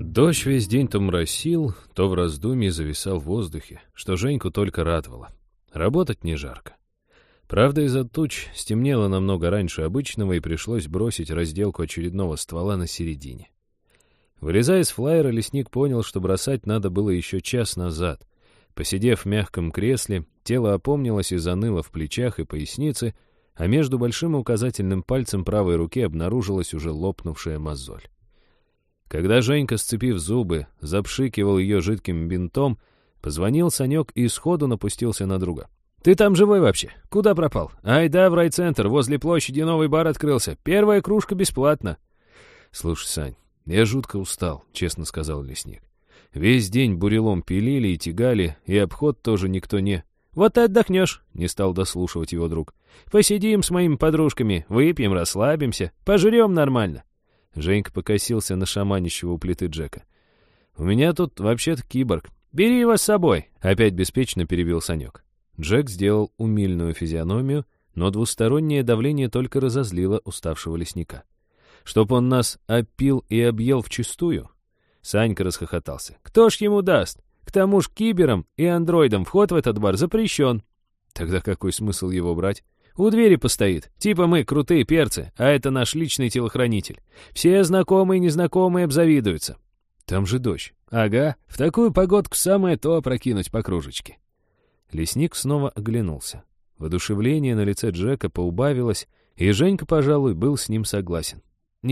Дождь весь день то моросил, то в раздумье зависал в воздухе, что Женьку только радовало. Работать не жарко. Правда, из-за туч стемнело намного раньше обычного, и пришлось бросить разделку очередного ствола на середине. Вылезая из флайера, лесник понял, что бросать надо было еще час назад. Посидев в мягком кресле, тело опомнилось и заныло в плечах и пояснице, а между большим и указательным пальцем правой руки обнаружилась уже лопнувшая мозоль. Когда Женька, сцепив зубы, запшикивал ее жидким бинтом, позвонил Санек и сходу напустился на друга. «Ты там живой вообще? Куда пропал? Айда в райцентр, возле площади новый бар открылся. Первая кружка бесплатно». «Слушай, Сань, я жутко устал», — честно сказал лесник. «Весь день бурелом пилили и тягали, и обход тоже никто не...» «Вот ты отдохнешь», — не стал дослушивать его друг. «Посидим с моими подружками, выпьем, расслабимся, пожрем нормально». Женька покосился на шаманищего у плиты Джека. «У меня тут вообще-то киборг. Бери его с собой», — опять беспечно перебил Санек. Джек сделал умильную физиономию, но двустороннее давление только разозлило уставшего лесника. «Чтоб он нас опил и объел вчистую?» Санька расхохотался. «Кто ж ему даст? К тому ж киберам и андроидам вход в этот бар запрещен». «Тогда какой смысл его брать?» «У двери постоит. Типа мы крутые перцы, а это наш личный телохранитель. Все знакомые и незнакомые обзавидуются». «Там же дождь». «Ага, в такую погодку самое то опрокинуть по кружечке». Лесник снова оглянулся. Воодушевление на лице Джека поубавилось, и Женька, пожалуй, был с ним согласен.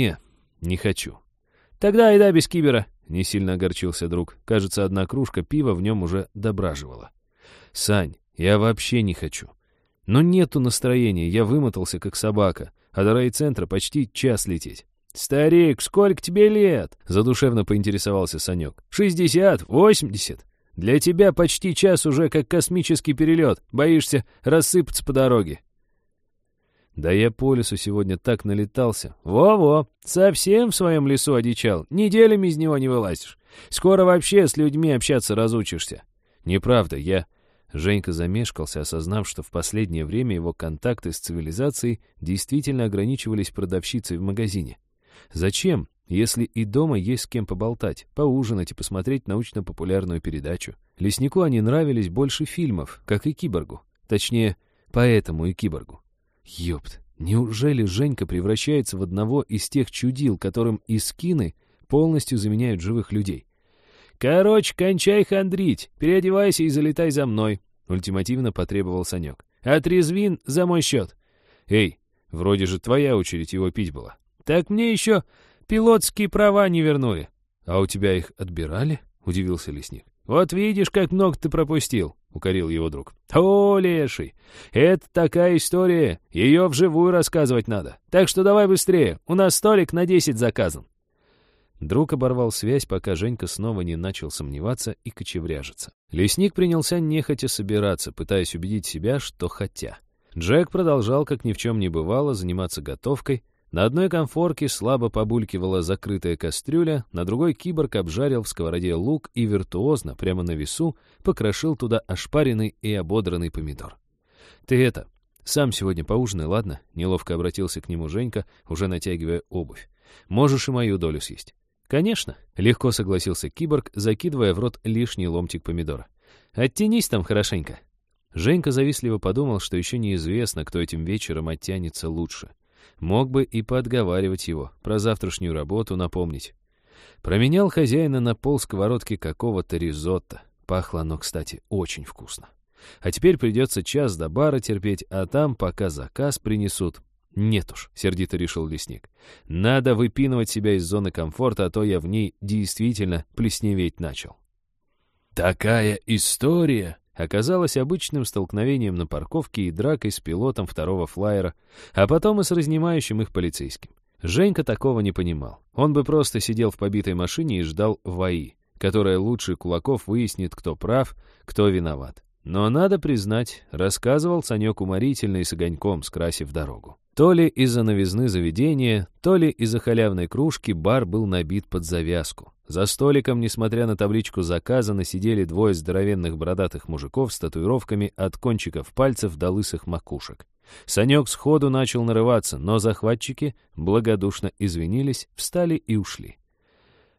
Не хочу». «Тогда айда без кибера», — не сильно огорчился друг. Кажется, одна кружка пива в нем уже дображивала. «Сань, я вообще не хочу. Но нету настроения, я вымотался, как собака, а до райцентра почти час лететь». «Старик, сколько тебе лет?» — задушевно поинтересовался Санек. 60, 80. Для тебя почти час уже как космический перелет. Боишься рассыпаться по дороге». «Да я по лесу сегодня так налетался». «Во-во, совсем в своем лесу одичал. Неделями из него не вылазишь. Скоро вообще с людьми общаться разучишься». «Неправда, я...» Женька замешкался, осознав, что в последнее время его контакты с цивилизацией действительно ограничивались продавщицей в магазине. Зачем, если и дома есть с кем поболтать, поужинать и посмотреть научно-популярную передачу? Леснику они нравились больше фильмов, как и киборгу. Точнее, поэтому и киборгу. Ёпт, неужели Женька превращается в одного из тех чудил, которым искины полностью заменяют живых людей? «Короче, кончай хандрить, переодевайся и залетай за мной», — ультимативно потребовал Санек. «Отрезвин за мой счет». «Эй, вроде же твоя очередь его пить была». «Так мне еще пилотские права не вернули». «А у тебя их отбирали?» — удивился лесник. «Вот видишь, как много ты пропустил», — укорил его друг. «О, леший, это такая история, ее вживую рассказывать надо. Так что давай быстрее, у нас столик на 10 заказан». Друг оборвал связь, пока Женька снова не начал сомневаться и кочевряжиться. Лесник принялся нехотя собираться, пытаясь убедить себя, что хотя. Джек продолжал, как ни в чем не бывало, заниматься готовкой. На одной конфорке слабо побулькивала закрытая кастрюля, на другой киборг обжарил в сковороде лук и виртуозно, прямо на весу, покрошил туда ошпаренный и ободранный помидор. «Ты сам сегодня поужинай, ладно?» — неловко обратился к нему Женька, уже натягивая обувь. «Можешь и мою долю съесть». «Конечно», — легко согласился киборг, закидывая в рот лишний ломтик помидора. «Оттянись там хорошенько». Женька завистливо подумал, что еще неизвестно, кто этим вечером оттянется лучше. Мог бы и поотговаривать его, про завтрашнюю работу напомнить. Променял хозяина на полсковородки какого-то ризотто. Пахло оно, кстати, очень вкусно. А теперь придется час до бара терпеть, а там, пока заказ принесут... «Нет уж», — сердито решил лесник. «Надо выпинывать себя из зоны комфорта, а то я в ней действительно плесневеть начал». Такая история оказалась обычным столкновением на парковке и дракой с пилотом второго флайера, а потом и с разнимающим их полицейским. Женька такого не понимал. Он бы просто сидел в побитой машине и ждал ВАИ, которая лучше кулаков выяснит, кто прав, кто виноват. Но, надо признать, рассказывал Санек уморительно и с огоньком, скрасив дорогу. То ли из-за новизны заведения, то ли из-за халявной кружки бар был набит под завязку. За столиком, несмотря на табличку заказа, сидели двое здоровенных бородатых мужиков с татуировками от кончиков пальцев до лысых макушек. Санек сходу начал нарываться, но захватчики благодушно извинились, встали и ушли.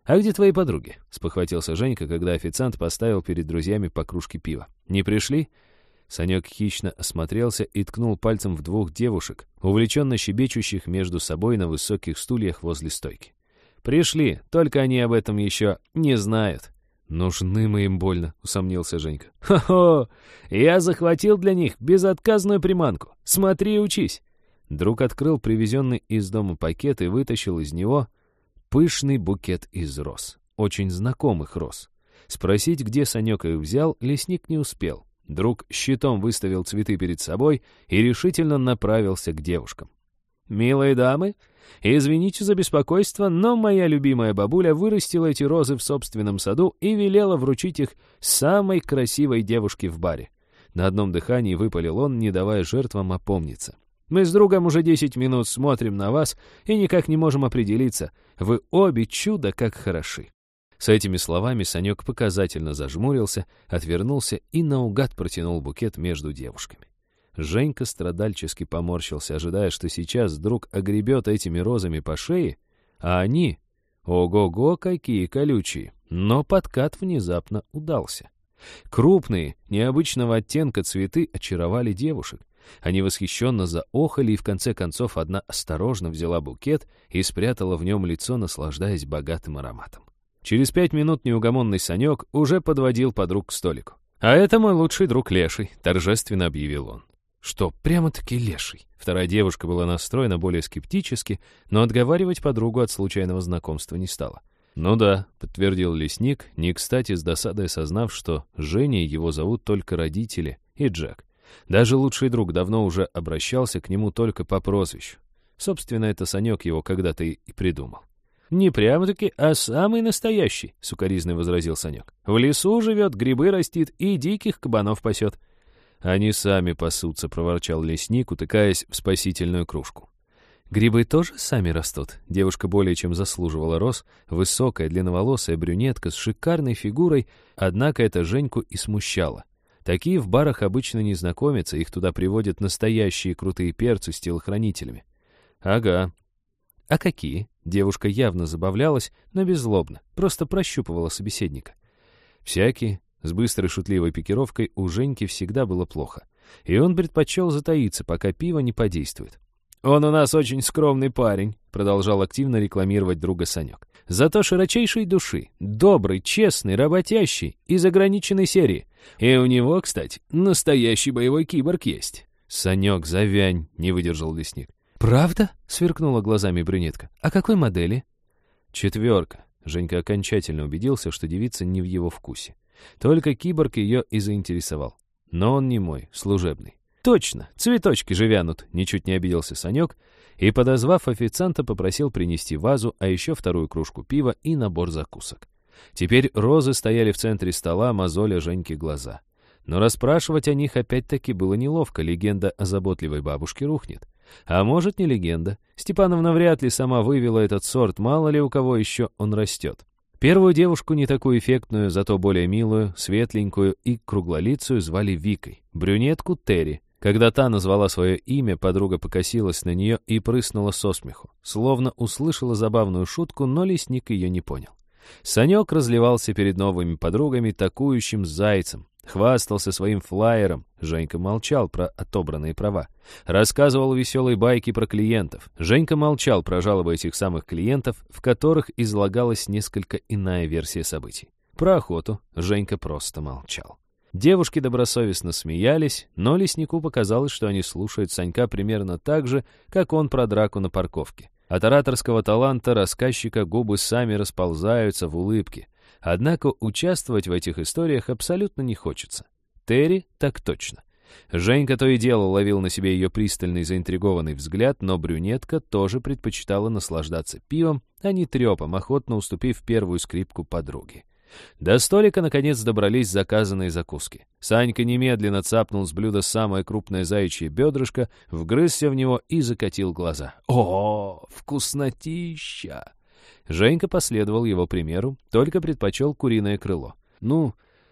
«А где твои подруги?» — спохватился Женька, когда официант поставил перед друзьями по кружке пива. «Не пришли?» Санек хищно осмотрелся и ткнул пальцем в двух девушек, увлеченно щебечущих между собой на высоких стульях возле стойки. «Пришли, только они об этом еще не знают». «Нужны мы им больно», — усомнился Женька. «Хо-хо! Я захватил для них безотказную приманку. Смотри и учись». Друг открыл привезенный из дома пакет и вытащил из него пышный букет из роз. Очень знакомых роз. Спросить, где Санек их взял, лесник не успел. Друг щитом выставил цветы перед собой и решительно направился к девушкам. «Милые дамы, извините за беспокойство, но моя любимая бабуля вырастила эти розы в собственном саду и велела вручить их самой красивой девушке в баре». На одном дыхании выпалил он, не давая жертвам опомниться. «Мы с другом уже 10 минут смотрим на вас и никак не можем определиться. Вы обе чудо как хороши». С этими словами Санек показательно зажмурился, отвернулся и наугад протянул букет между девушками. Женька страдальчески поморщился, ожидая, что сейчас друг огребет этими розами по шее, а они... Ого-го, какие колючие! Но подкат внезапно удался. Крупные, необычного оттенка цветы очаровали девушек. Они восхищенно заохали, и в конце концов одна осторожно взяла букет и спрятала в нем лицо, наслаждаясь богатым ароматом. Через 5 минут неугомонный Санек уже подводил подруг к столику. «А это мой лучший друг Леший», — торжественно объявил он. «Что, прямо-таки Леший?» Вторая девушка была настроена более скептически, но отговаривать подругу от случайного знакомства не стала. «Ну да», — подтвердил лесник, не кстати с досадой осознав, что Женей его зовут только родители и Джек. Даже лучший друг давно уже обращался к нему только по прозвищу. Собственно, это Санек его когда-то и придумал. «Не прямо-таки, а самый настоящий», — сукоризной возразил Санек. «В лесу живет, грибы растит и диких кабанов пасет». «Они сами пасутся», — проворчал лесник, утыкаясь в спасительную кружку. «Грибы тоже сами растут». Девушка более чем заслуживала роз, высокая, длинноволосая брюнетка с шикарной фигурой, однако это Женьку и смущало. Такие в барах обычно не знакомятся, их туда приводят настоящие крутые перцы с телохранителями. «Ага». «А какие?» Девушка явно забавлялась, но беззлобно, просто прощупывала собеседника. «Всякие». С быстрой шутливой пикировкой у Женьки всегда было плохо, и он предпочел затаиться, пока пиво не подействует. «Он у нас очень скромный парень», — продолжал активно рекламировать друга Санек. «Зато широчайшей души, добрый, честный, работящий, из ограниченной серии. И у него, кстати, настоящий боевой киборг есть». «Санек, завянь», — не выдержал лесник. «Правда?» — сверкнула глазами брюнетка. «А какой модели?» «4». Женька окончательно убедился, что девица не в его вкусе. Только киборг ее и заинтересовал. Но он не мой, служебный. «Точно, цветочки же вянут», — ничуть не обиделся Санек, и, подозвав официанта, попросил принести вазу, а еще вторую кружку пива и набор закусок. Теперь розы стояли в центре стола, мозоля Женьке глаза. Но расспрашивать о них опять-таки было неловко, легенда о заботливой бабушке рухнет. А может, не легенда. Степановна вряд ли сама вывела этот сорт, мало ли у кого еще он растет. Первую девушку, не такую эффектную, зато более милую, светленькую и круглолицую, звали Викой, брюнетку Терри. Когда та назвала свое имя, подруга покосилась на нее и прыснула со смеху, словно услышала забавную шутку, но лесник ее не понял. Санек разливался перед новыми подругами такующим зайцем, хвастался своим флаером, Женька молчал про отобранные права, рассказывал веселые байки про клиентов. Женька молчал про жалобы этих самых клиентов, в которых излагалась несколько иная версия событий. Про охоту Женька просто молчал. Девушки добросовестно смеялись, но леснику показалось, что они слушают Санька примерно так же, как он про драку на парковке. От ораторского таланта рассказчика губы сами расползаются в улыбке. Однако участвовать в этих историях абсолютно не хочется. Терри так точно. Женька то и дело ловил на себе ее пристальный заинтригованный взгляд, но брюнетка тоже предпочитала наслаждаться пивом, а не трепом, охотно уступив первую скрипку подруге. До столика, наконец, добрались заказанные закуски. Санька немедленно цапнул с блюда самое крупное заячье бедрышко, вгрызся в него и закатил глаза. «О, вкуснотища!» Женька последовал его примеру, только предпочел куриное крыло. Ну,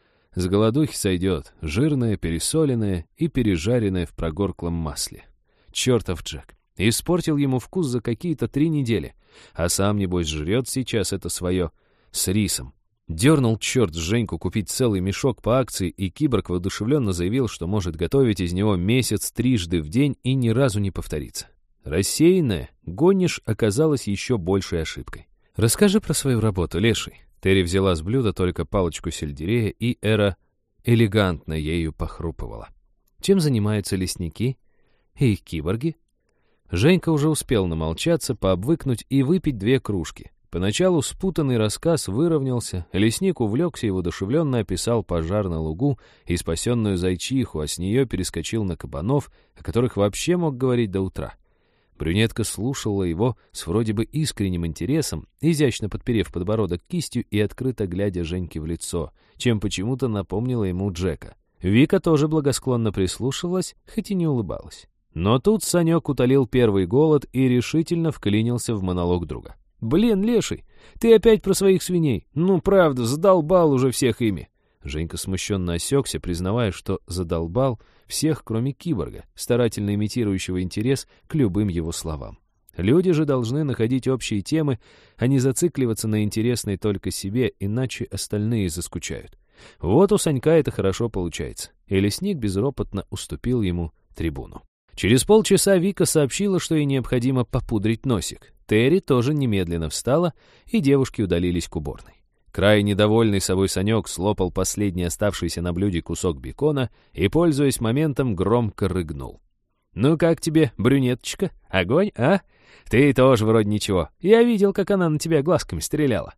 с голодухи сойдет, жирное, пересоленное и пережаренное в прогорклом масле. Чертов Джек. Испортил ему вкус за какие-то 3 недели, а сам, небось, жрет сейчас это свое. с рисом. Дернул черт Женьку купить целый мешок по акции, и киборг воодушевленно заявил, что может готовить из него месяц трижды в день и ни разу не повторится. Рассеянная гониш оказалась еще большей ошибкой. «Расскажи про свою работу, Леший». Терри взяла с блюда только палочку сельдерея, и Эра элегантно ею похрупывала. «Чем занимаются лесники и их киборги?» Женька уже успел намолчаться, пообвыкнуть и выпить 2 кружки. Поначалу спутанный рассказ выровнялся, лесник увлекся и воодушевленно описал пожар на лугу и спасенную зайчиху, а с нее перескочил на кабанов, о которых вообще мог говорить до утра. Брюнетка слушала его с вроде бы искренним интересом, изящно подперев подбородок кистью и открыто глядя Женьке в лицо, чем почему-то напомнила ему Джека. Вика тоже благосклонно прислушивалась, хоть и не улыбалась. Но тут Санек утолил первый голод и решительно вклинился в монолог друга. «Блин, Леший, ты опять про своих свиней? Ну, правда, задолбал уже всех ими». Женька смущенно осекся, признавая, что задолбал всех, кроме киборга, старательно имитирующего интерес к любым его словам. Люди же должны находить общие темы, а не зацикливаться на интересной только себе, иначе остальные заскучают. Вот у Санька это хорошо получается, и лесник безропотно уступил ему трибуну. Через полчаса Вика сообщила, что ей необходимо попудрить носик. Терри тоже немедленно встала, и девушки удалились к уборной. Крайне довольный собой Санек слопал последний оставшийся на блюде кусок бекона и, пользуясь моментом, громко рыгнул. «Ну как тебе, брюнеточка? Огонь, а? Ты тоже вроде ничего. Я видел, как она на тебя глазками стреляла».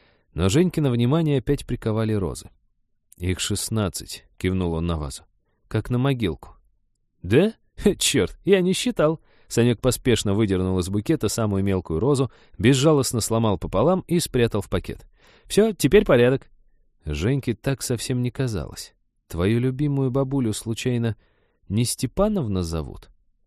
Но Женькино внимание опять приковали розы. «Их 16», — кивнул он на вазу. «Как на могилку». «Да? Черт, я не считал». Санек поспешно выдернул из букета самую мелкую розу, безжалостно сломал пополам и спрятал в пакет. «Все, теперь порядок». Женьке так совсем не казалось. «Твою любимую бабулю, случайно, не Степановна зовут?»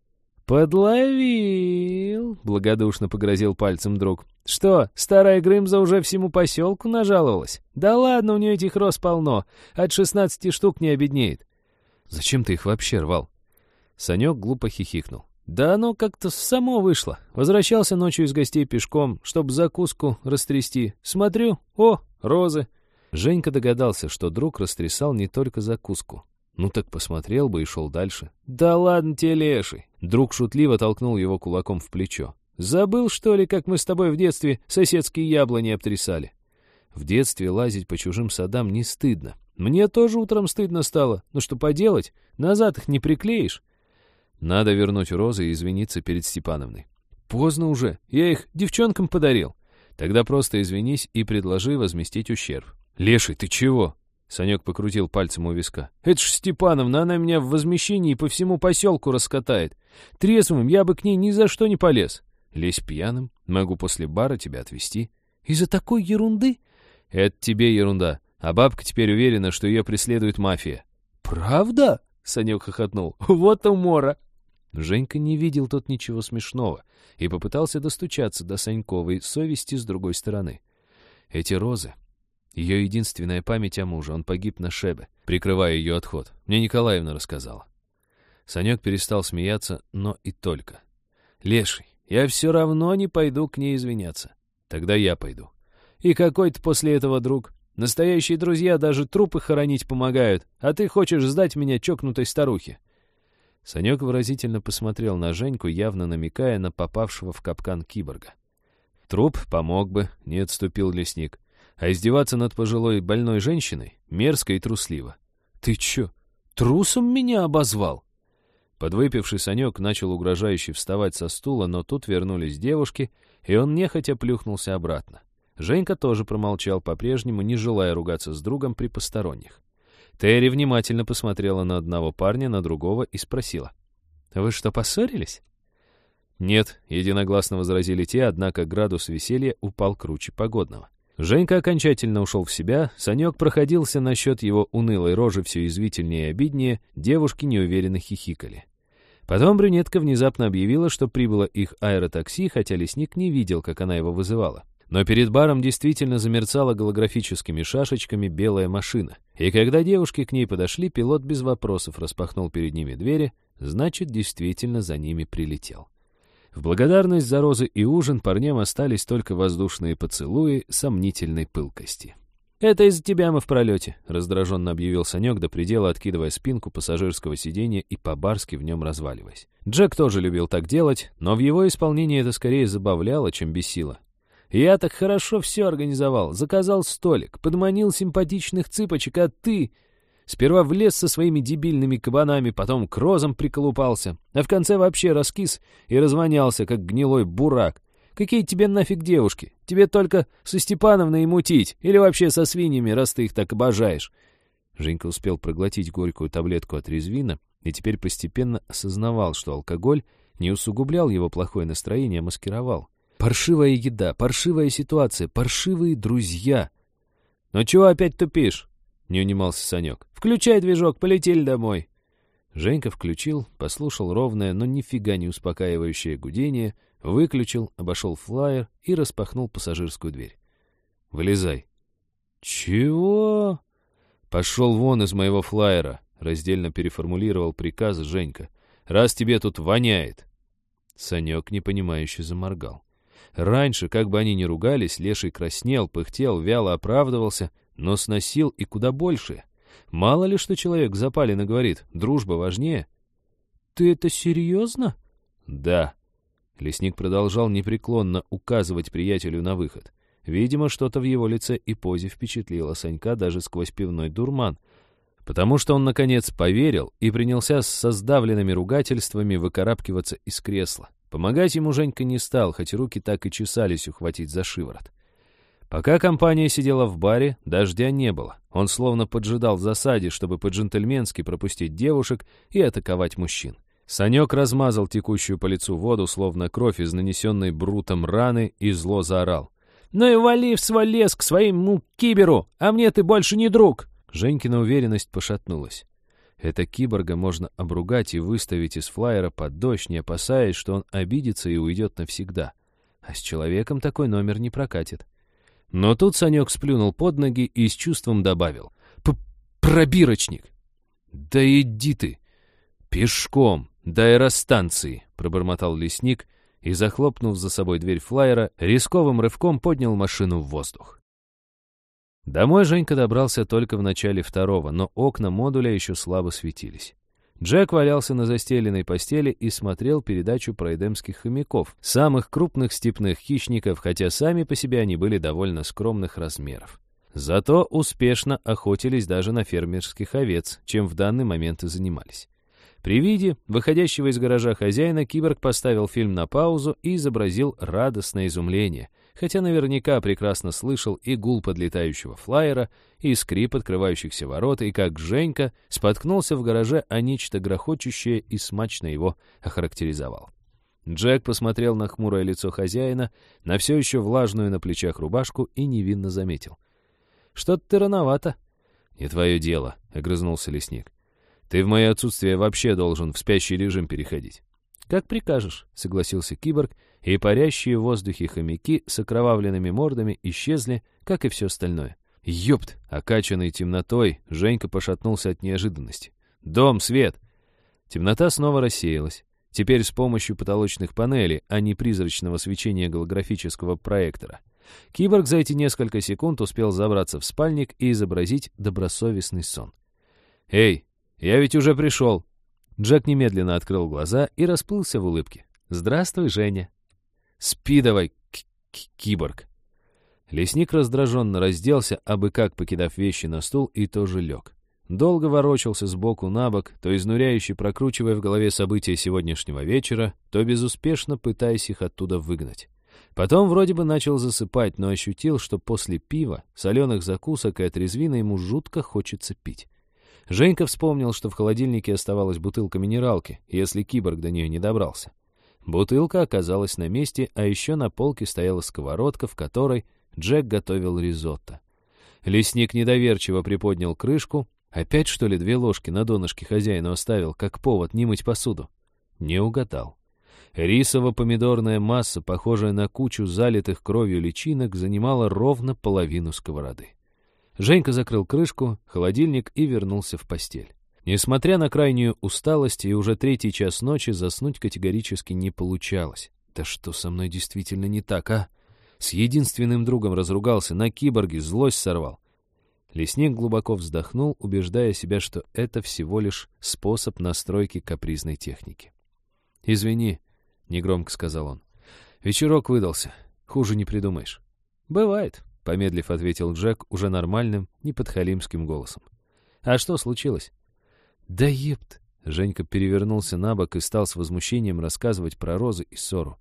«Подловил!» — благодушно погрозил пальцем друг. «Что, старая Грымза уже всему поселку нажаловалась? Да ладно, у нее этих роз полно. От 16 штук не обеднеет». «Зачем ты их вообще рвал?» Санек глупо хихикнул. «Да оно как-то само вышло. Возвращался ночью из гостей пешком, чтобы закуску растрясти. Смотрю, о, розы». Женька догадался, что друг растрясал не только закуску. Ну так посмотрел бы и шел дальше. «Да ладно тебе, Леший!» Друг шутливо толкнул его кулаком в плечо. «Забыл, что ли, как мы с тобой в детстве соседские яблони обтрясали?» В детстве лазить по чужим садам не стыдно. Мне тоже утром стыдно стало. Ну что поделать? Назад их не приклеишь. Надо вернуть розы и извиниться перед Степановной. Поздно уже, я их девчонкам подарил. Тогда просто извинись и предложи возместить ущерб. Леший, ты чего? Санек покрутил пальцем у виска. Это ж Степановна, она меня в возмещении по всему поселку раскатает. Трезвым я бы к ней ни за что не полез. Лезь пьяным, могу после бара тебя отвезти. Из-за такой ерунды? Это тебе ерунда, а бабка теперь уверена, что ее преследует мафия. Правда? Санек хохотнул. Вот умора. Женька не видел тут ничего смешного и попытался достучаться до Саньковой совести с другой стороны. Эти розы — ее единственная память о муже, он погиб на Шебе, прикрывая ее отход. Мне Николаевна рассказала. Санек перестал смеяться, но и только. «Леший, я все равно не пойду к ней извиняться. Тогда я пойду. И какой ты после этого друг? Настоящие друзья даже трупы хоронить помогают, а ты хочешь сдать меня чокнутой старухе». Санек выразительно посмотрел на Женьку, явно намекая на попавшего в капкан киборга. «Труп помог бы», — не отступил лесник. «А издеваться над пожилой больной женщиной мерзко и трусливо». «Ты чё, трусом меня обозвал?» Подвыпивший Санек начал угрожающе вставать со стула, но тут вернулись девушки, и он нехотя плюхнулся обратно. Женька тоже промолчал, по-прежнему не желая ругаться с другом при посторонних. Терри внимательно посмотрела на одного парня, на другого и спросила. «Вы что, поссорились?» «Нет», — единогласно возразили те, однако градус веселья упал круче погодного. Женька окончательно ушел в себя, Санек проходился насчет его унылой рожи все язвительнее и обиднее, девушки неуверенно хихикали. Потом брюнетка внезапно объявила, что прибыло их аэротакси, хотя лесник не видел, как она его вызывала. Но перед баром действительно замерцала голографическими шашечками белая машина. И когда девушки к ней подошли, пилот без вопросов распахнул перед ними двери, значит, действительно за ними прилетел. В благодарность за розы и ужин парням остались только воздушные поцелуи сомнительной пылкости. «Это из-за тебя мы в пролете», — раздраженно объявил Санек, до предела откидывая спинку пассажирского сиденья и по-барски в нем разваливаясь. Джек тоже любил так делать, но в его исполнении это скорее забавляло, чем бесило. «Я так хорошо все организовал, заказал столик, подманил симпатичных цыпочек, а ты...» Сперва влез со своими дебильными кабанами, потом к розам приколупался, а в конце вообще раскис и развонялся, как гнилой бурак. Какие тебе нафиг девушки? Тебе только со Степановной и мутить, или вообще со свиньями, раз ты их так обожаешь». Женька успел проглотить горькую таблетку отрезвина и теперь постепенно осознавал, что алкоголь не усугублял его плохое настроение, а маскировал. Паршивая еда, паршивая ситуация, паршивые друзья. «Ну чего опять тупишь?» — не унимался Санек. «Включай движок, полетели домой». Женька включил, послушал ровное, но нифига не успокаивающее гудение, выключил, обошел флайер и распахнул пассажирскую дверь. «Вылезай». «Чего?» «Пошел вон из моего флайера», — раздельно переформулировал приказ Женька. «Раз тебе тут воняет». Санек непонимающе заморгал. Раньше, как бы они ни ругались, Леший краснел, пыхтел, вяло оправдывался, но сносил и куда больше. Мало ли, что человек в запале наговорит, дружба важнее. «Ты это серьезно?» «Да». Лесник продолжал непреклонно указывать приятелю на выход. Видимо, что-то в его лице и позе впечатлило Санька даже сквозь пивной дурман, потому что он, наконец, поверил и принялся со сдавленными ругательствами выкарабкиваться из кресла. Помогать ему Женька не стал, хоть руки так и чесались ухватить за шиворот. Пока компания сидела в баре, дождя не было. Он словно поджидал в засаде, чтобы по-джентльменски пропустить девушек и атаковать мужчин. Санек размазал текущую по лицу воду, словно кровь из нанесенной брутом раны, и зло заорал. «Ну и вали в свой лес к своему киберу, а мне ты больше не друг!» Женькина уверенность пошатнулась. Это киборга можно обругать и выставить из флайера под дождь, не опасаясь, что он обидится и уйдет навсегда. А с человеком такой номер не прокатит. Но тут Санек сплюнул под ноги и с чувством добавил. «Пробирочник!» «Да иди ты! Пешком, до аэростанции!» — пробормотал лесник и, захлопнув за собой дверь флайера, рисковым рывком поднял машину в воздух. Домой Женька добрался только в начале второго, но окна модуля еще слабо светились. Джек валялся на застеленной постели и смотрел передачу про эдемских хомяков, самых крупных степных хищников, хотя сами по себе они были довольно скромных размеров. Зато успешно охотились даже на фермерских овец, чем в данный момент и занимались. При виде выходящего из гаража хозяина киборг поставил фильм на паузу и изобразил радостное изумление, хотя наверняка прекрасно слышал и гул подлетающего флайера, и скрип открывающихся ворот, и как Женька споткнулся в гараже о нечто грохочущее и смачно его охарактеризовал. Джек посмотрел на хмурое лицо хозяина, на все еще влажную на плечах рубашку и невинно заметил. «Что-то ты рановато». «Не твое дело», — огрызнулся лесник. «Ты в мое отсутствие вообще должен в спящий режим переходить». «Как прикажешь», — согласился киборг, и парящие в воздухе хомяки с окровавленными мордами исчезли, как и все остальное. «Ёпт!» — окачанный темнотой, Женька пошатнулся от неожиданности. «Дом, свет!» Темнота снова рассеялась. Теперь с помощью потолочных панелей, а не призрачного свечения голографического проектора. Киборг за эти несколько секунд успел забраться в спальник и изобразить добросовестный сон. «Эй, я ведь уже пришел!» Джек немедленно открыл глаза и расплылся в улыбке. «Здравствуй, Женя!» «Спи давай, киборг!» Лесник раздраженно разделся, абы как покидав вещи на стул, и тоже лег. Долго ворочался сбоку на бок, то изнуряюще прокручивая в голове события сегодняшнего вечера, то безуспешно пытаясь их оттуда выгнать. Потом вроде бы начал засыпать, но ощутил, что после пива, соленых закусок и отрезвина ему жутко хочется пить. Женька вспомнил, что в холодильнике оставалась бутылка минералки, если киборг до нее не добрался. Бутылка оказалась на месте, а еще на полке стояла сковородка, в которой Джек готовил ризотто. Лесник недоверчиво приподнял крышку. Опять, что ли, 2 ложки на донышке хозяину оставил, как повод не мыть посуду? Не угадал. Рисово-помидорная масса, похожая на кучу залитых кровью личинок, занимала ровно половину сковороды. Женька закрыл крышку, холодильник и вернулся в постель. Несмотря на крайнюю усталость и уже 3-й час ночи, заснуть категорически не получалось. Да что со мной действительно не так, а? С единственным другом разругался, на киборге злость сорвал. Лесник глубоко вздохнул, убеждая себя, что это всего лишь способ настройки капризной техники. «Извини», — негромко сказал он. «Вечерок выдался. Хуже не придумаешь». «Бывает», — помедлив ответил Джек уже нормальным, неподхалимским голосом. «А что случилось?» «Да епт!» — Женька перевернулся на бок и стал с возмущением рассказывать про Розы и ссору.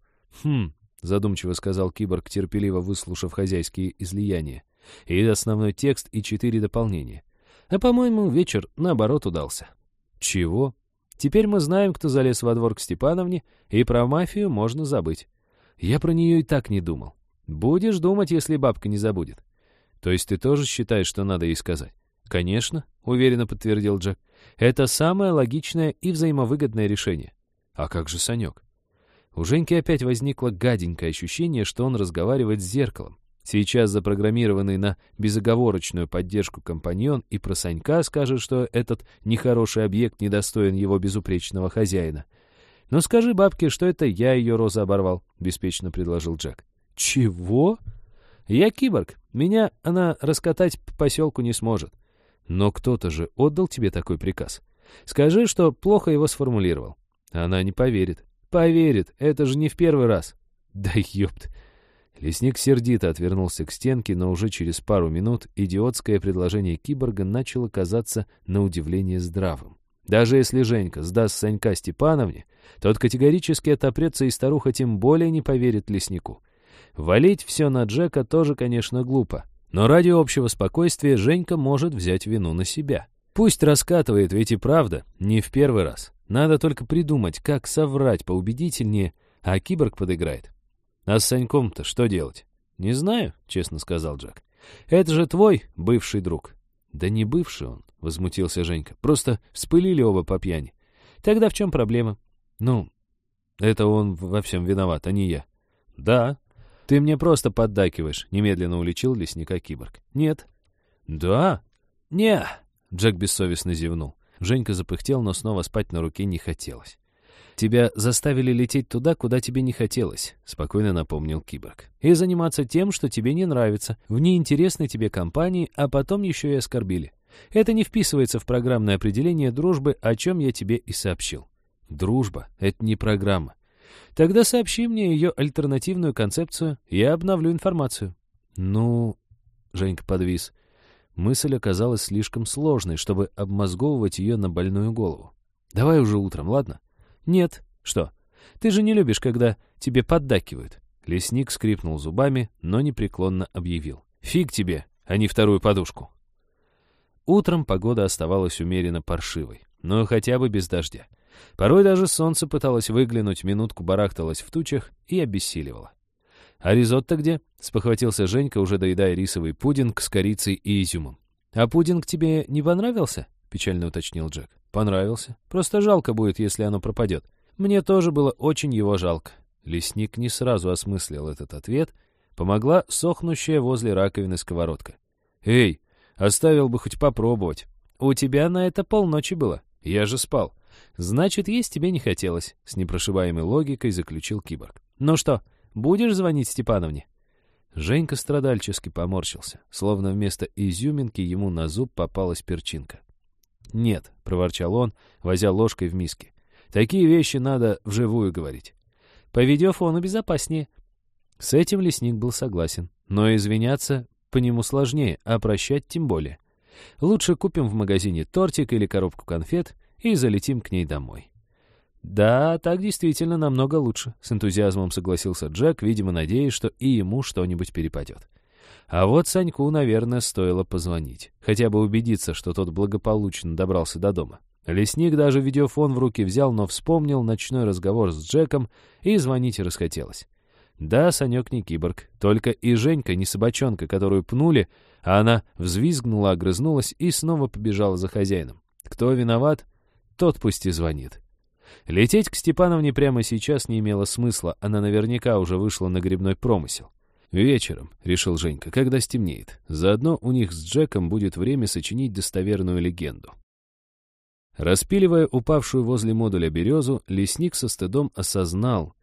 Задумчиво сказал киборг, терпеливо выслушав хозяйские излияния. И основной текст, и 4 дополнения. А, по-моему, вечер, наоборот, удался. Чего? Теперь мы знаем, кто залез во двор к Степановне, и про мафию можно забыть. Я про нее и так не думал. Будешь думать, если бабка не забудет. То есть ты тоже считаешь, что надо ей сказать? Конечно, уверенно подтвердил Джек. Это самое логичное и взаимовыгодное решение. А как же Санек? У Женьки опять возникло гаденькое ощущение, что он разговаривает с зеркалом. Сейчас запрограммированный на безоговорочную поддержку компаньон и про Санька скажет, что этот нехороший объект недостоин его безупречного хозяина. «Ну скажи бабке, что это я ее розы оборвал», — беспечно предложил Джек. «Чего?» «Я киборг. Меня она раскатать по поселку не сможет». «Но кто-то же отдал тебе такой приказ. Скажи, что плохо его сформулировал». Она не поверит. «Поверит. Это же не в первый раз». «Да ёпт». Лесник сердито отвернулся к стенке, но уже через пару минут идиотское предложение киборга начало казаться на удивление здравым. Даже если Женька сдаст Санька Степановне, тот категорически отопрется, и старуха тем более не поверит леснику. Валить все на Джека тоже, конечно, глупо, но ради общего спокойствия Женька может взять вину на себя. Пусть раскатывает, ведь и правда, не в первый раз. Надо только придумать, как соврать поубедительнее, а киборг подыграет. А с Саньком-то что делать? Не знаю, честно сказал Джек. Это же твой бывший друг. Да не бывший он, возмутился Женька. Просто вспылили оба по пьяни. Тогда в чем проблема? Ну, это он во всем виноват, а не я. Да. Ты мне просто поддакиваешь, немедленно уличил лесника киборг. Нет. Да. Не. Джек бессовестно зевнул. Женька запыхтел, но снова спать на руке не хотелось. «Тебя заставили лететь туда, куда тебе не хотелось», — спокойно напомнил киборг. «И заниматься тем, что тебе не нравится, в неинтересной тебе компании, а потом еще и оскорбили. Это не вписывается в программное определение дружбы, о чем я тебе и сообщил». «Дружба — это не программа». «Тогда сообщи мне ее альтернативную концепцию, я обновлю информацию». «Ну...» — Женька подвис. Мысль оказалась слишком сложной, чтобы обмозговывать ее на больную голову. «Давай уже утром, ладно?» «Нет». «Что? Ты же не любишь, когда тебе поддакивают». Лесник скрипнул зубами, но непреклонно объявил. «Фиг тебе, а не вторую подушку». Утром погода оставалась умеренно паршивой, но хотя бы без дождя. Порой даже солнце пыталось выглянуть, минутку барахталось в тучах и обессиливало. «А ризотто где?» — спохватился Женька, уже доедая рисовый пудинг с корицей и изюмом. «А пудинг тебе не понравился?» — печально уточнил Джек. «Понравился. Просто жалко будет, если оно пропадет. Мне тоже было очень его жалко». Лесник не сразу осмыслил этот ответ. Помогла сохнущая возле раковины сковородка. «Эй, оставил бы хоть попробовать. У тебя на это полночи было. Я же спал». «Значит, есть тебе не хотелось», — с непрошибаемой логикой заключил киборг. «Ну что, будешь звонить Степановне?» Женька страдальчески поморщился, словно вместо изюминки ему на зуб попалась перчинка. «Нет», — проворчал он, возя ложкой в миске. «Такие вещи надо вживую говорить. По видеофону безопаснее». С этим лесник был согласен, но извиняться по нему сложнее, а прощать тем более. Лучше купим в магазине тортик или коробку конфет и залетим к ней домой. «Да, так действительно намного лучше», — с энтузиазмом согласился Джек, видимо, надеясь, что и ему что-нибудь перепадет. А вот Саньку, наверное, стоило позвонить. Хотя бы убедиться, что тот благополучно добрался до дома. Лесник даже видеофон в руки взял, но вспомнил ночной разговор с Джеком, и звонить расхотелось. Да, Санек не киборг, только и Женька не собачонка, которую пнули, а она взвизгнула, огрызнулась и снова побежала за хозяином. Кто виноват, тот пусть и звонит. Лететь к Степановне прямо сейчас не имело смысла, она наверняка уже вышла на грибной промысел. «Вечером», — решил Женька, — «когда стемнеет. Заодно у них с Джеком будет время сочинить достоверную легенду». Распиливая упавшую возле модуля березу, лесник со стыдом осознал,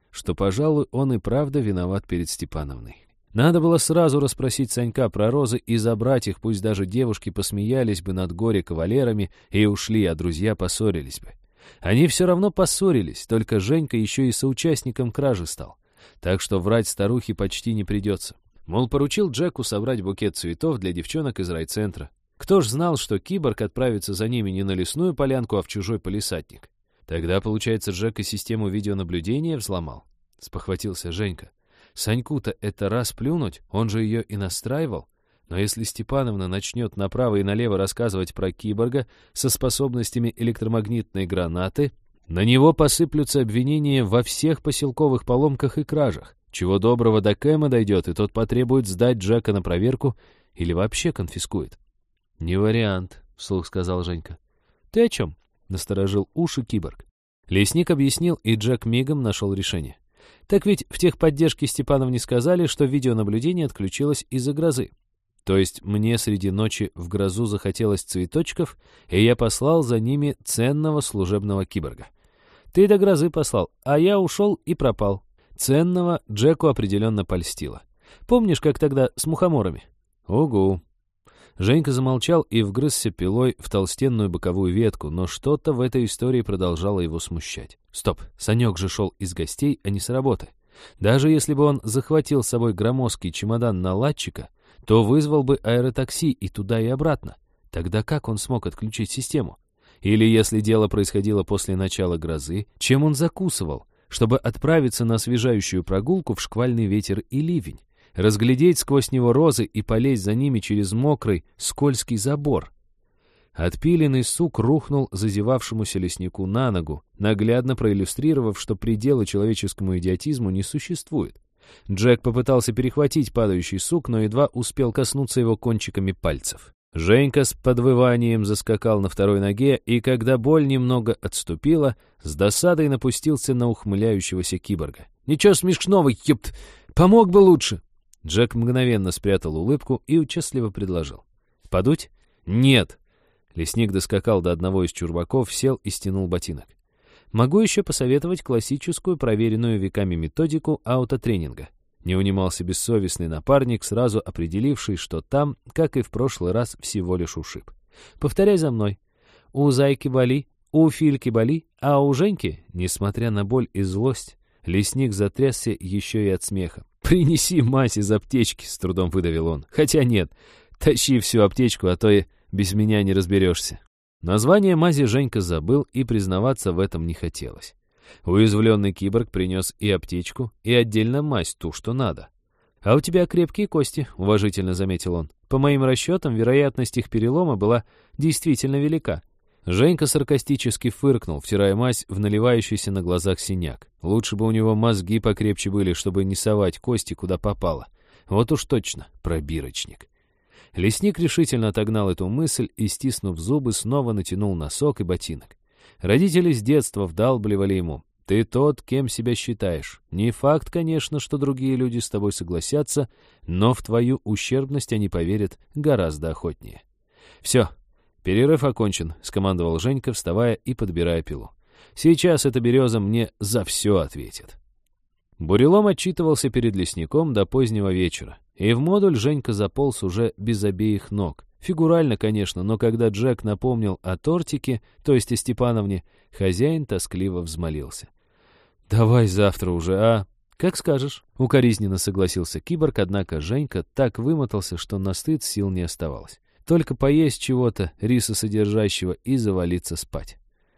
что, пожалуй, он и правда виноват перед Степановной. Надо было сразу расспросить Санька про розы и забрать их, пусть даже девушки посмеялись бы над горе-кавалерами и ушли, а друзья поссорились бы. Они все равно поссорились, только Женька еще и соучастником кражи стал. Так что врать старухе почти не придется. Мол, поручил Джеку собрать букет цветов для девчонок из райцентра. Кто ж знал, что киборг отправится за ними не на лесную полянку, а в чужой палисадник? Тогда, получается, Джек и систему видеонаблюдения взломал? Спохватился Женька. Саньку-то это раз плюнуть, он же ее и настраивал. Но если Степановна начнет направо и налево рассказывать про киборга со способностями электромагнитной гранаты, на него посыплются обвинения во всех поселковых поломках и кражах. Чего доброго до Кэма дойдет, и тот потребует сдать Джека на проверку или вообще конфискует. «Не вариант», — вслух сказал Женька. «Ты о чем?» — насторожил уши киборг. Лесник объяснил, и Джек мигом нашел решение. Так ведь в техподдержке Степановне сказали, что видеонаблюдение отключилось из-за грозы. То есть мне среди ночи в грозу захотелось цветочков, и я послал за ними ценного служебного киборга. Ты до грозы послал, а я ушел и пропал. Ценного Джеку определенно польстило. Помнишь, как тогда с мухоморами? Угу. Женька замолчал и вгрызся пилой в толстенную боковую ветку, но что-то в этой истории продолжало его смущать. Стоп, Санек же шел из гостей, а не с работы. Даже если бы он захватил с собой громоздкий чемодан наладчика, то вызвал бы аэротакси и туда, и обратно. Тогда как он смог отключить систему? Или если дело происходило после начала грозы, чем он закусывал, чтобы отправиться на освежающую прогулку в шквальный ветер и ливень? Разглядеть сквозь него розы и полезть за ними через мокрый, скользкий забор. Отпиленный сук рухнул зазевавшемуся леснику на ногу, наглядно проиллюстрировав, что предела человеческому идиотизму не существует. Джек попытался перехватить падающий сук, но едва успел коснуться его кончиками пальцев. Женька с подвыванием заскакал на второй ноге, и когда боль немного отступила, с досадой напустился на ухмыляющегося киборга. «Ничего смешного, ёпт! Помог бы лучше!» Джек мгновенно спрятал улыбку и участливо предложил. «Подуть?» «Нет!» Лесник доскакал до одного из чурбаков, сел и стянул ботинок. «Могу еще посоветовать классическую, проверенную веками методику аутотренинга». Не унимался бессовестный напарник, сразу определивший, что там, как и в прошлый раз, всего лишь ушиб. «Повторяй за мной. У зайки боли, у Фильки боли, а у Женьки, несмотря на боль и злость, лесник затрясся еще и от смеха. «Принеси мазь из аптечки», — с трудом выдавил он. «Хотя нет, тащи всю аптечку, а то и без меня не разберешься». Название мази Женька забыл, и признаваться в этом не хотелось. Уязвленный киборг принес и аптечку, и отдельно мазь, ту, что надо. «А у тебя крепкие кости», — уважительно заметил он. «По моим расчетам, вероятность их перелома была действительно велика». Женька саркастически фыркнул, втирая мазь в наливающийся на глазах синяк. Лучше бы у него мозги покрепче были, чтобы не совать кости, куда попало. Вот уж точно, пробирочник. Лесник решительно отогнал эту мысль и, стиснув зубы, снова натянул носок и ботинок. Родители с детства вдалбливали ему: «Ты тот, кем себя считаешь. Не факт, конечно, что другие люди с тобой согласятся, но в твою ущербность они поверят гораздо охотнее». «Все, перерыв окончен», — скомандовал Женька, вставая и подбирая пилу. «Сейчас эта береза мне за все ответит». Бурелом отчитывался перед лесником до позднего вечера, и в модуль Женька заполз уже без обеих ног. Фигурально, конечно, но когда Джек напомнил о тортике, то есть о Степановне, хозяин тоскливо взмолился. «Давай завтра уже, а?» «Как скажешь», — укоризненно согласился киборг, однако Женька так вымотался, что на стыд сил не оставалось. Только поесть чего-то рисосодержащего и завалиться спать.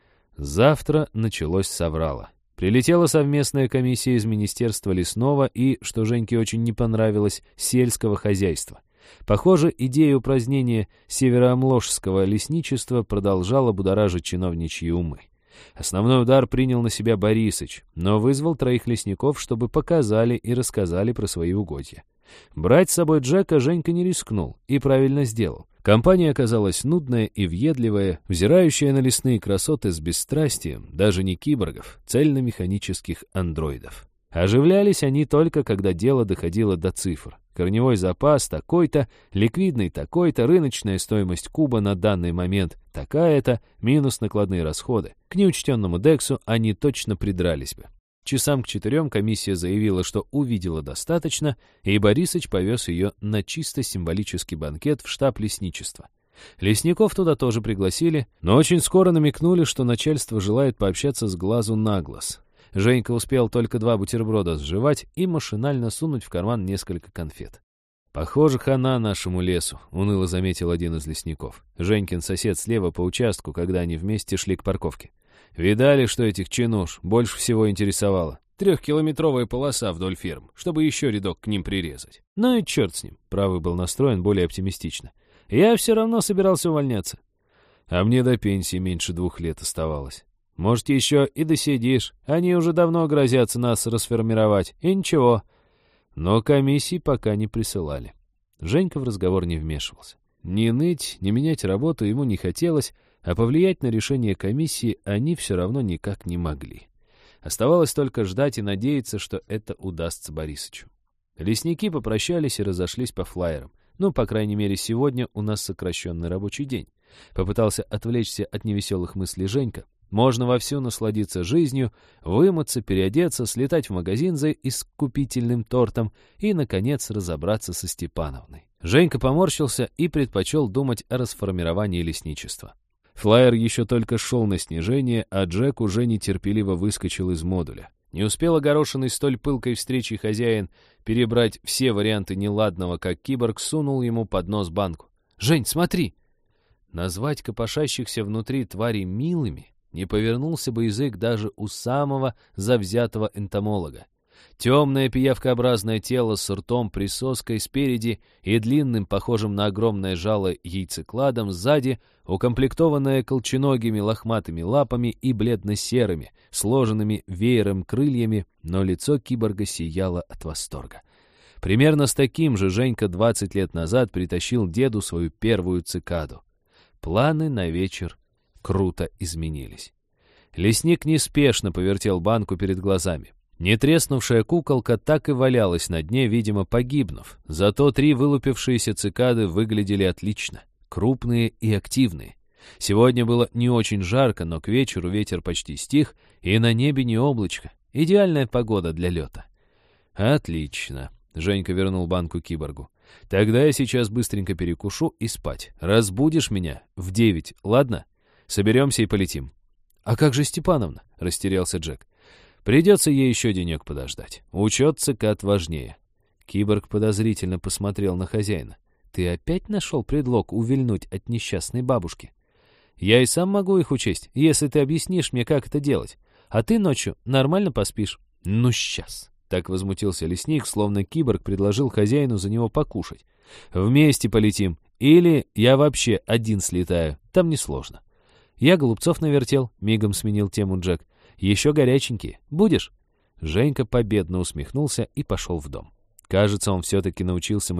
Завтра началось с аврала. Прилетела совместная комиссия из Министерства лесного и, что Женьке очень не понравилось, сельского хозяйства. Похоже, идея упразднения североамложского лесничества продолжала будоражить чиновничьи умы. Основной удар принял на себя Борисыч, но вызвал 3 лесников, чтобы показали и рассказали про свои угодья. Брать с собой Джека Женька не рискнул и правильно сделал. Компания оказалась нудная и въедливая, взирающая на лесные красоты с бесстрастием, даже не киборгов, цельно-механических андроидов. Оживлялись они только, когда дело доходило до цифр. Корневой запас такой-то, ликвидный такой-то, рыночная стоимость куба на данный момент такая-то, минус накладные расходы. К неучтенному Дексу они точно придрались бы. Часам к 4 комиссия заявила, что увидела достаточно, и Борисыч повез ее на чисто символический банкет в штаб лесничества. Лесников туда тоже пригласили, но очень скоро намекнули, что начальство желает пообщаться с глазу на глаз. Женька успел только 2 бутерброда сживать и машинально сунуть в карман несколько конфет. «Похоже, хана нашему лесу», — уныло заметил один из лесников. Женькин сосед слева по участку, когда они вместе шли к парковке. «Видали, что этих чинуш больше всего интересовало? 3-километровая полоса вдоль ферм, чтобы еще рядок к ним прирезать. Ну и черт с ним», — правый был настроен более оптимистично. «Я все равно собирался увольняться. А мне до пенсии меньше 2 лет оставалось. Может, еще и досидишь. Они уже давно грозятся нас расформировать. И ничего». Но комиссии пока не присылали. Женька в разговор не вмешивался. Ни ныть, ни менять работу ему не хотелось, а повлиять на решение комиссии они все равно никак не могли. Оставалось только ждать и надеяться, что это удастся Борисычу. Лесники попрощались и разошлись по флаерам. Ну, по крайней мере, сегодня у нас сокращенный рабочий день. Попытался отвлечься от невеселых мыслей Женька. Можно вовсю насладиться жизнью, вымыться, переодеться, слетать в магазин за искупительным тортом и, наконец, разобраться со Степановной. Женька поморщился и предпочел думать о расформировании лесничества. Флаер еще только шел на снижение, а Джек уже нетерпеливо выскочил из модуля. Не успел огорошенный столь пылкой встречей хозяин перебрать все варианты неладного, как киборг сунул ему под нос банку. «Жень, смотри!» Назвать копошащихся внутри тварей милыми не повернулся бы язык даже у самого завзятого энтомолога. Темное пиявкообразное тело с ртом-присоской спереди и длинным, похожим на огромное жало яйцекладом сзади, укомплектованное колченогими лохматыми лапами и бледно-серыми, сложенными веером крыльями, но лицо киборга сияло от восторга. Примерно с таким же Женька 20 лет назад притащил деду свою первую цикаду. Планы на вечер круто изменились. Лесник неспешно повертел банку перед глазами. Нетреснувшая куколка так и валялась на дне, видимо, погибнув. Зато 3 вылупившиеся цикады выглядели отлично, крупные и активные. Сегодня было не очень жарко, но к вечеру ветер почти стих, и на небе не облачко. Идеальная погода для лета. «Отлично», — Женька вернул банку киборгу. «Тогда я сейчас быстренько перекушу и спать. Разбудишь меня в 9, ладно? Соберемся и полетим». «А как же Степановна?» — растерялся Джек. «Придется ей еще денек подождать. Учет цикад важнее». Киборг подозрительно посмотрел на хозяина. «Ты опять нашел предлог увильнуть от несчастной бабушки? Я и сам могу их учесть, если ты объяснишь мне, как это делать. А ты ночью нормально поспишь». «Ну, сейчас!» — так возмутился лесник, словно киборг предложил хозяину за него покушать. «Вместе полетим. Или я вообще один слетаю. Там несложно». «Я голубцов навертел», — мигом сменил тему Джек. «Еще горяченькие. Будешь?» Женька победно усмехнулся и пошел в дом. Кажется, он все-таки научился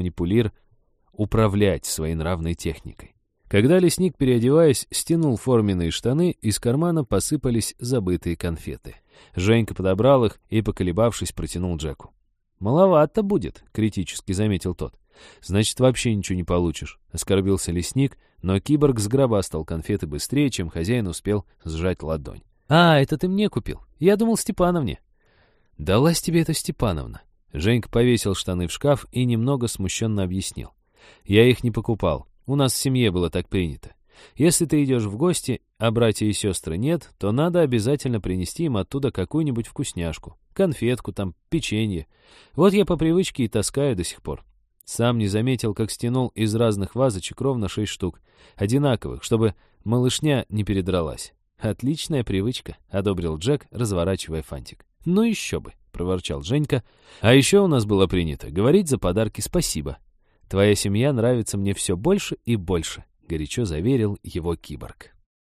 управлять своей нравной техникой. Когда лесник, переодеваясь, стянул форменные штаны, из кармана посыпались забытые конфеты. Женька подобрал их и, поколебавшись, протянул Джеку. «Маловато будет», — критически заметил тот. «Значит, вообще ничего не получишь», — оскорбился лесник, но киборг сгробастал конфеты быстрее, чем хозяин успел сжать ладонь. «А, это ты мне купил? Я думал, Степановне». «Далась тебе эта Степановна». Женька повесил штаны в шкаф и немного смущенно объяснил. «Я их не покупал. У нас в семье было так принято. Если ты идешь в гости, а братья и сестры нет, то надо обязательно принести им оттуда какую-нибудь вкусняшку. Конфетку там, печенье. Вот я по привычке и таскаю до сих пор. Сам не заметил, как стянул из разных вазочек ровно 6 штук. Одинаковых, чтобы малышня не передралась. «Отличная привычка», — одобрил Джек, разворачивая фантик. «Ну еще бы», — проворчал Женька. «А еще у нас было принято говорить за подарки спасибо. Твоя семья нравится мне все больше и больше», — горячо заверил его киборг.